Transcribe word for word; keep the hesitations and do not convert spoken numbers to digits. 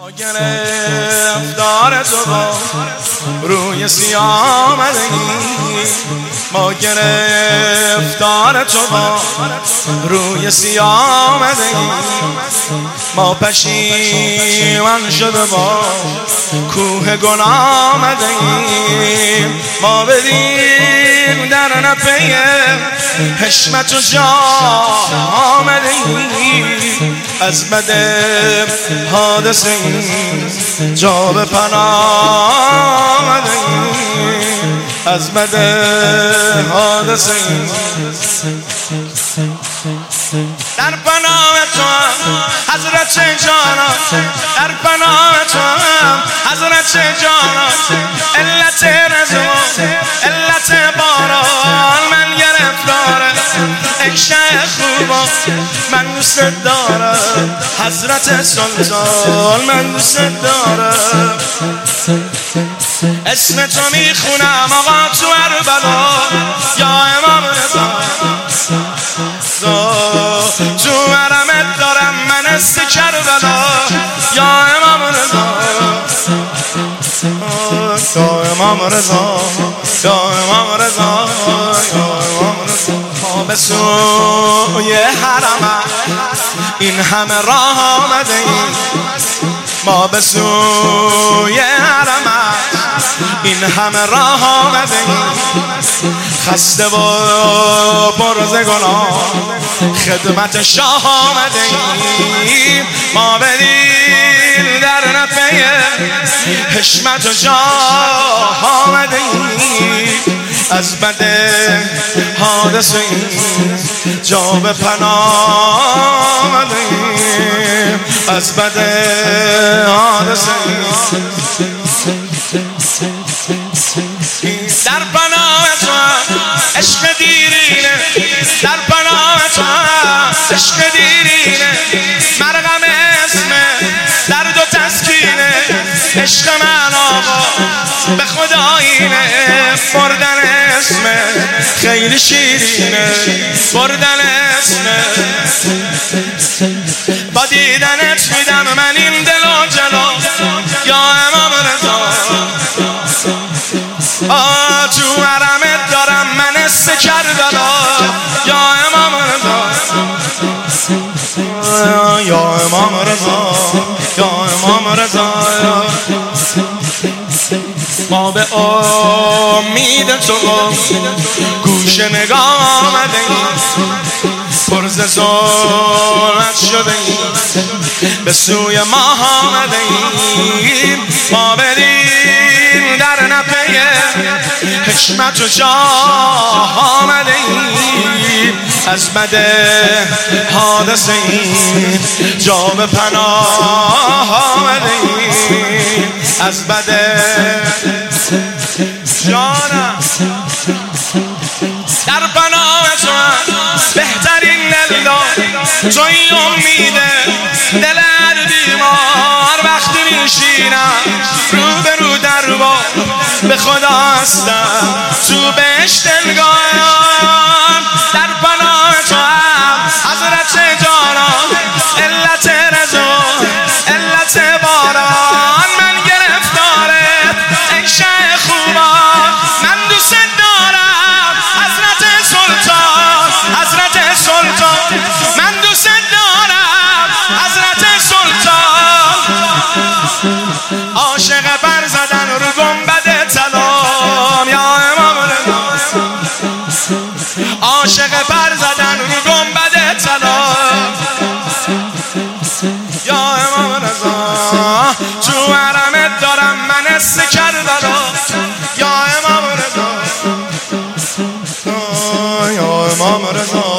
ما گرفتار تو با روی سیاه آمدگی، ما گرفتار تو با روی سیاه آمدگی، ما پشیمان شده با کوه گناه آمدگی، ما بدیم در نپی حشمت و جاه آمدگی، از بد حادثه این جا به پناه آمدگی، از بد حادثه این در پناه تو هم حضرت جانان، در پناه تو هم حضرت جانان، علت رضا علت باران من گرفتاره، ای شه خوبا من دوست دارم، حضرت سلطان من دوست دارم، اسم تو میخونم آقا تو اربلا، یا امام رضا تو حرمت دارم من است کربلا، یا امام رضا یا امام رضا یا امام رضا یا امام رضا، ما به سوی حرمت این همه راه آمده ایم، ما به سوی حرمت این همه راه آمده ایم، خسته و پرز گناه خدمت شاه آمده ایم، ما بدیم در نفی حشمت و جاه آمده ایم، از بد حادثه این جا به پناه آمده ایم، از بد حادثه این در پناه تو عشق دیرینه، در پناه تو عشق دیرینه، مرغم اسمه درد و تسکینه، عشق من آقا به خدایینه، بردن اسمه خیلی شیرینه، بردن اسمه با دیدنت میدم من این دل و جلا، یا امام رضا آه تو حرمت دارم من است کربلا، یا امام رضا یا امام رضا یا امام رضا، ما به امید تو گوش نگاه آمده ایم، پرز ظلمت شده ایم به سوی ما آمده ایم، ما بریم در نپی حشمت و جاه آمده ایم، از بد حادثه این جا به پناه آمده ایم، از بد جانم در پناه تو بهترین دلدار توی امیده، دل هر بیمار وقتی میشینم رو به رو در با به خدا هستم تو بهشت نگاهم، در پناه تو هم حضرت جانان علت رضا علت باران من گرفتاره، ای شه خوبا من دوست دارم، حضرت سلطان حضرت سلطان من دوست دارم، حضرت سلطان عاشق بر زدن رو گنبد طلا، یا امام رضا عاشق پر زدن رو گنبد طلا، یا امام رضا تو حرمت دارم من است کربلا، یا امام رضا یا امام رضا